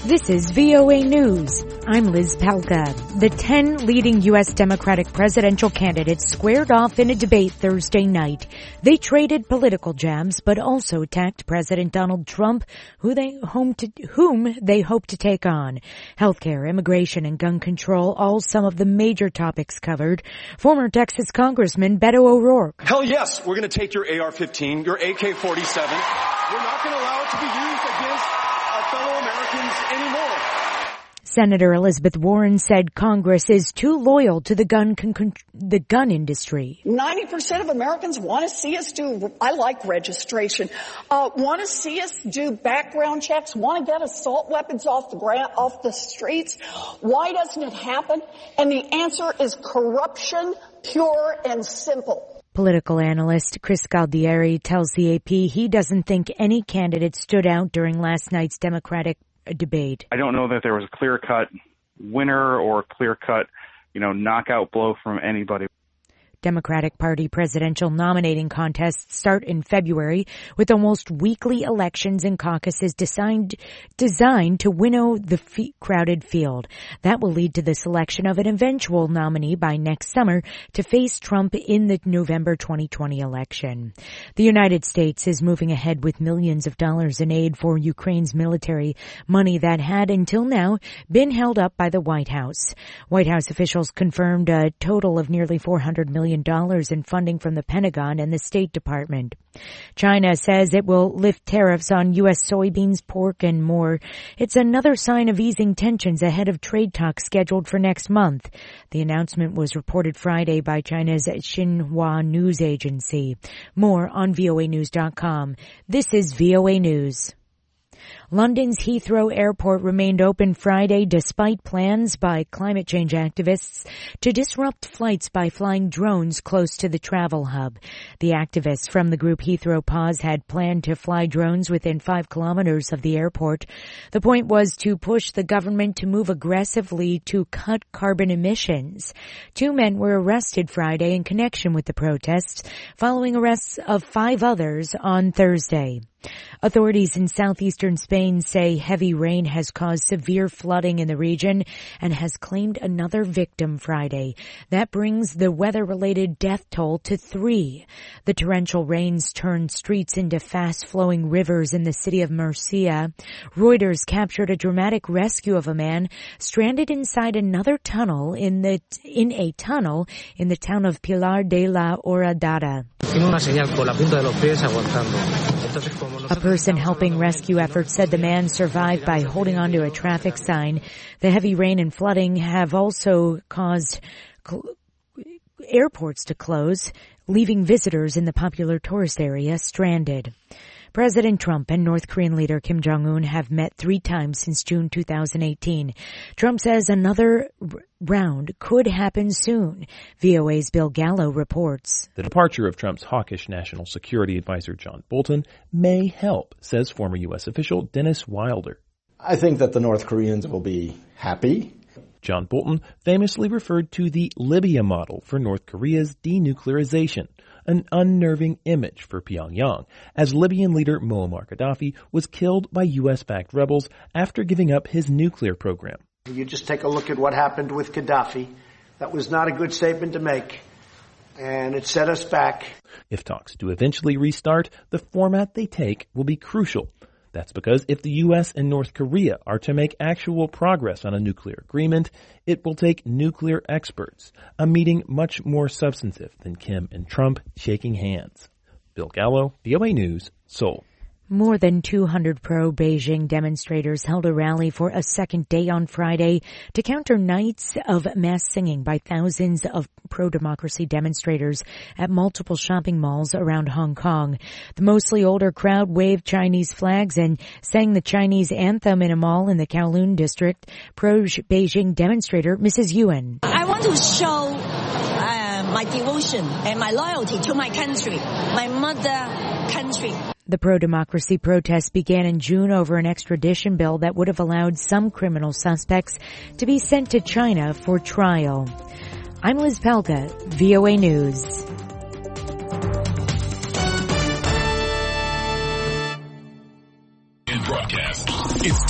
This is VOA News. I'm Liz Palka. The 10 leading U.S. Democratic presidential candidates squared off in a debate Thursday night. They traded political jabs, but also attacked President Donald Trump, whom they hope to take on. Healthcare, immigration, and gun control, all some of the major topics covered. Former Texas Congressman Beto O'Rourke. Hell yes, we're going to take your AR-15, your AK-47. We're not going to allow it to be used against our fellow Americans anymore. Senator Elizabeth Warren said Congress is too loyal to the gun industry. 90% of Americans want to see us do, I like registration, want to see us do background checks, want to get assault weapons off the streets. Why doesn't it happen? And the answer is corruption, pure and simple. Political analyst Chris Galdieri tells the AP he doesn't think any candidate stood out during last night's Democratic debate. I don't know that there was a clear-cut winner or clear-cut, knockout blow from anybody. Democratic Party presidential nominating contests start in February with almost weekly elections and caucuses designed to winnow the crowded field. That will lead to the selection of an eventual nominee by next summer to face Trump in the November 2020 election. The United States is moving ahead with millions of dollars in aid for Ukraine's military, money that had until now been held up by the White House. White House officials confirmed a total of nearly $400 million in funding from the Pentagon and the State Department. China says it will lift tariffs on U.S. soybeans, pork, and more. It's another sign of easing tensions ahead of trade talks scheduled for next month. The announcement was reported Friday by China's Xinhua news agency. More on voanews.com. This is VOA News. London's Heathrow Airport remained open Friday despite plans by climate change activists to disrupt flights by flying drones close to the travel hub. The activists from the group Heathrow Pause had planned to fly drones within 5 kilometers of the airport. The point was to push the government to move aggressively to cut carbon emissions. 2 men were arrested Friday in connection with the protests, following arrests of 5 others on Thursday. Authorities in southeastern Spain say heavy rain has caused severe flooding in the region and has claimed another victim Friday. That brings the weather-related death toll to 3. The torrential rains turned streets into fast-flowing rivers in the city of Murcia. Reuters captured a dramatic rescue of a man stranded inside another tunnel in a tunnel in the town of Pilar de la Horadada. A person helping rescue efforts said the man survived by holding onto a traffic sign. The heavy rain and flooding have also caused airports to close, leaving visitors in the popular tourist area stranded. President Trump and North Korean leader Kim Jong-un have met 3 times since June 2018. Trump says another round could happen soon. VOA's Bill Gallo reports. The departure of Trump's hawkish national security advisor John Bolton may help, says former U.S. official Dennis Wilder. I think that the North Koreans will be happy. John Bolton famously referred to the Libya model for North Korea's denuclearization, an unnerving image for Pyongyang, as Libyan leader Muammar Gaddafi was killed by U.S.-backed rebels after giving up his nuclear program. You just take a look at what happened with Gaddafi. That was not a good statement to make, and it set us back. If talks do eventually restart, the format they take will be crucial. That's because if the U.S. and North Korea are to make actual progress on a nuclear agreement, it will take nuclear experts, a meeting much more substantive than Kim and Trump shaking hands. Bill Gallo, VOA News, Seoul. More than 200 pro-Beijing demonstrators held a rally for a second day on Friday to counter nights of mass singing by thousands of pro-democracy demonstrators at multiple shopping malls around Hong Kong. The mostly older crowd waved Chinese flags and sang the Chinese anthem in a mall in the Kowloon district. Pro-Beijing demonstrator Mrs. Yuan. I want to show my devotion and my loyalty to my country, my mother country. The pro-democracy protests began in June over an extradition bill that would have allowed some criminal suspects to be sent to China for trial. I'm Liz Palka, VOA News. In broadcast, it's